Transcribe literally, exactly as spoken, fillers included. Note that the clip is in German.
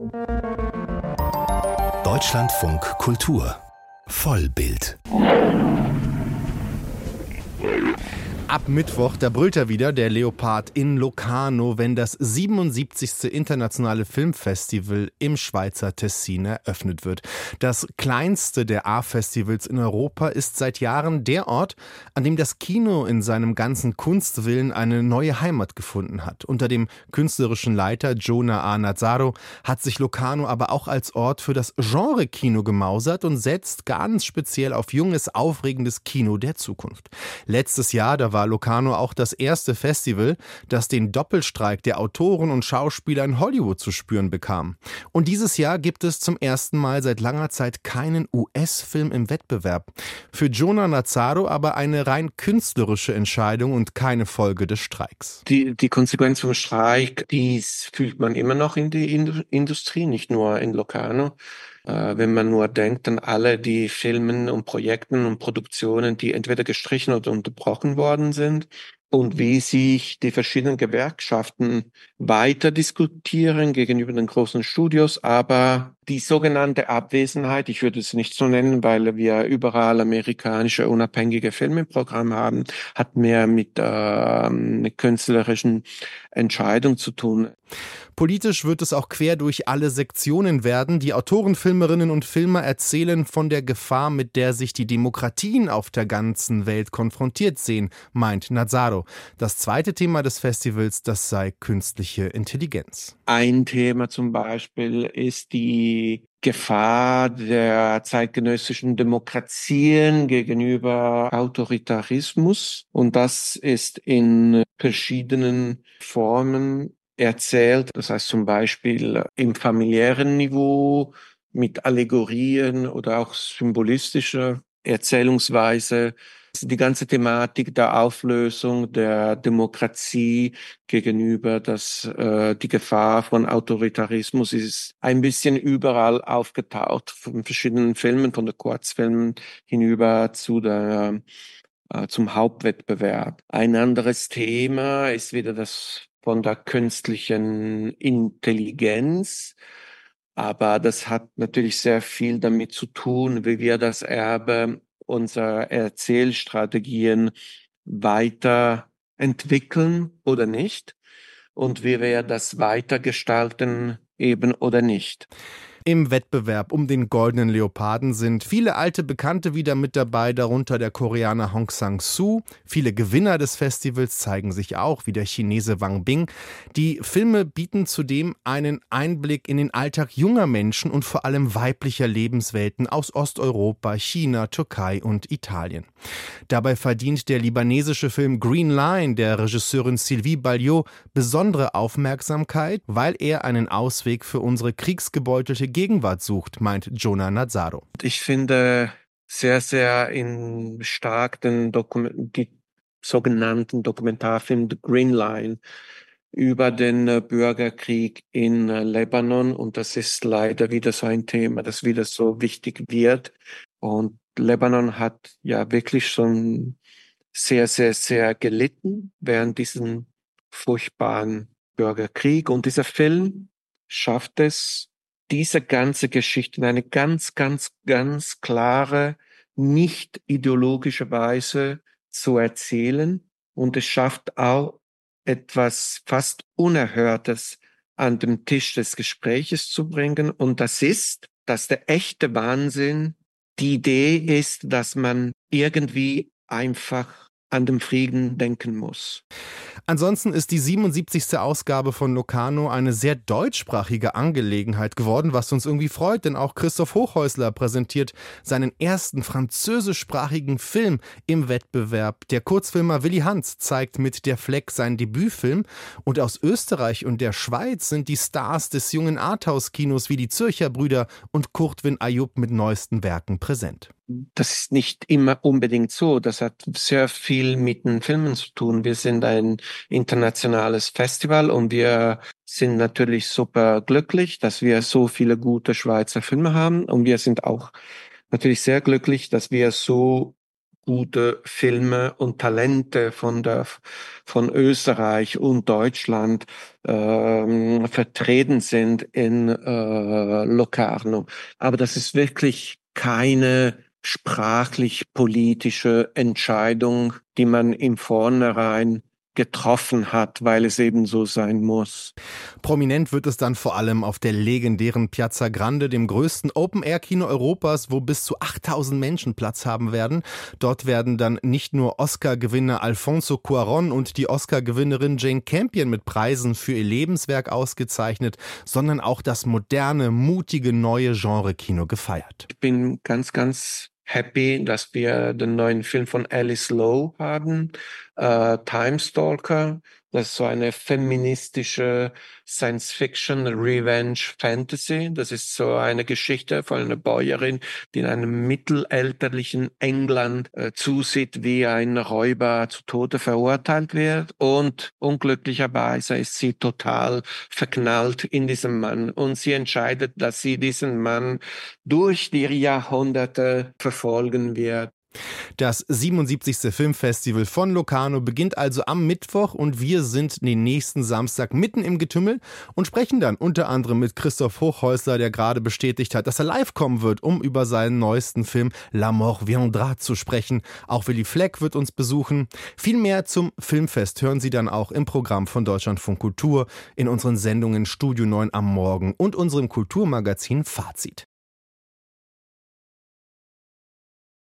Deutschlandfunk Kultur Vollbild. Ab Mittwoch, da brüllt er wieder, der Leopard in Locarno, wenn das siebenundsiebzigste internationale Filmfestival im Schweizer Tessin eröffnet wird. Das kleinste der A-Festivals in Europa ist seit Jahren der Ort, an dem das Kino in seinem ganzen Kunstwillen eine neue Heimat gefunden hat. Unter dem künstlerischen Leiter Jonah A. Nazzaro hat sich Locarno aber auch als Ort für das Genre-Kino gemausert und setzt ganz speziell auf junges, aufregendes Kino der Zukunft. Letztes Jahr, da war Locarno auch das erste Festival, das den Doppelstreik der Autoren und Schauspieler in Hollywood zu spüren bekam. Und dieses Jahr gibt es zum ersten Mal seit langer Zeit keinen U S-Film im Wettbewerb. Für Jonah Nazzaro aber eine rein künstlerische Entscheidung und keine Folge des Streiks. Die, die Konsequenz vom Streik, dies fühlt man immer noch in die Industrie, nicht nur in Locarno. Äh, wenn man nur denkt an alle die Filmen und Projekten und Produktionen, die entweder gestrichen oder unterbrochen worden sind und wie sich die verschiedenen Gewerkschaften weiter diskutieren gegenüber den großen Studios, aber die sogenannte Abwesenheit, ich würde es nicht so nennen, weil wir überall amerikanische unabhängige Filme im Programm haben, hat mehr mit äh, einer künstlerischen Entscheidung zu tun. Politisch wird es auch quer durch alle Sektionen werden. Die Autoren, Filmerinnen und Filmer erzählen von der Gefahr, mit der sich die Demokratien auf der ganzen Welt konfrontiert sehen, meint Nazzaro. Das zweite Thema des Festivals, das sei künstliche Intelligenz. Ein Thema zum Beispiel ist die Gefahr der zeitgenössischen Demokratien gegenüber Autoritarismus. Und das ist in verschiedenen Formen erzählt. Das heißt zum Beispiel im familiären Niveau mit Allegorien oder auch symbolistischer Erzählungsweise. Die ganze Thematik der Auflösung der Demokratie gegenüber das, äh, die Gefahr von Autoritarismus ist ein bisschen überall aufgetaucht, von verschiedenen Filmen, von den Kurzfilmen hinüber zu der, äh, zum Hauptwettbewerb. Ein anderes Thema ist wieder das von der künstlichen Intelligenz. Aber das hat natürlich sehr viel damit zu tun, wie wir das Erbe unserer Erzählstrategien weiterentwickeln oder nicht und wie wir das weitergestalten eben oder nicht. Im Wettbewerb um den Goldenen Leoparden sind viele alte Bekannte wieder mit dabei, darunter der Koreaner Hong Sang-soo. Viele Gewinner des Festivals zeigen sich auch, wie der Chinese Wang Bing. Die Filme bieten zudem einen Einblick in den Alltag junger Menschen und vor allem weiblicher Lebenswelten aus Osteuropa, China, Türkei und Italien. Dabei verdient der libanesische Film Green Line der Regisseurin Sylvie Balliot besondere Aufmerksamkeit, weil er einen Ausweg für unsere kriegsgebeutelte Gegenwart sucht, meint Jonah Nazzaro. Ich finde sehr, sehr in stark den Dokument, die sogenannten Dokumentarfilm The Green Line über den Bürgerkrieg in Libanon. Und das ist leider wieder so ein Thema, das wieder so wichtig wird. Und Libanon hat ja wirklich schon sehr, sehr, sehr gelitten während diesem furchtbaren Bürgerkrieg. Und dieser Film schafft es, diese ganze Geschichte in eine ganz, ganz, ganz klare, nicht ideologische Weise zu erzählen. Und es schafft auch etwas fast Unerhörtes an den Tisch des Gespräches zu bringen. Und das ist, dass der echte Wahnsinn die Idee ist, dass man irgendwie einfach an den Frieden denken muss. Ansonsten ist die siebenundsiebzigste Ausgabe von Locarno eine sehr deutschsprachige Angelegenheit geworden, was uns irgendwie freut, denn auch Christoph Hochhäusler präsentiert seinen ersten französischsprachigen Film im Wettbewerb. Der Kurzfilmer Willi Hans zeigt mit Der Fleck seinen Debütfilm und aus Österreich und der Schweiz sind die Stars des jungen Arthouse-Kinos wie die Zürcher Brüder und Kurtwin Ayub mit neuesten Werken präsent. Das ist nicht immer unbedingt so. Das hat sehr viel mit den Filmen zu tun. Wir sind ein internationales Festival und wir sind natürlich super glücklich, dass wir so viele gute Schweizer Filme haben. Und wir sind auch natürlich sehr glücklich, dass wir so gute Filme und Talente von der, von Österreich und Deutschland ähm, vertreten sind in äh, Locarno. Aber das ist wirklich keine sprachlich-politische Entscheidung, die man im Vornherein getroffen hat, weil es eben so sein muss. Prominent wird es dann vor allem auf der legendären Piazza Grande, dem größten Open-Air-Kino Europas, wo bis zu achttausend Menschen Platz haben werden. Dort werden dann nicht nur Oscar-Gewinner Alfonso Cuarón und die Oscar-Gewinnerin Jane Campion mit Preisen für ihr Lebenswerk ausgezeichnet, sondern auch das moderne, mutige neue Genre-Kino gefeiert. Ich bin ganz, ganz happy, dass wir den neuen Film von Alice Lowe haben, äh, Time Stalker. Das ist so eine feministische Science-Fiction-Revenge-Fantasy. Das ist so eine Geschichte von einer Bäuerin, die in einem mittelalterlichen England äh, zusieht, wie ein Räuber zu Tode verurteilt wird. Und unglücklicherweise ist sie total verknallt in diesen Mann. Und sie entscheidet, dass sie diesen Mann durch die Jahrhunderte verfolgen wird. Das siebenundsiebzigste Filmfestival von Locarno beginnt also am Mittwoch und wir sind den nächsten Samstag mitten im Getümmel und sprechen dann unter anderem mit Christoph Hochhäusler, der gerade bestätigt hat, dass er live kommen wird, um über seinen neuesten Film La Mort viendra zu sprechen. Auch Willy Fleck wird uns besuchen. Viel mehr zum Filmfest hören Sie dann auch im Programm von Deutschlandfunk Kultur, in unseren Sendungen Studio neun am Morgen und unserem Kulturmagazin Fazit.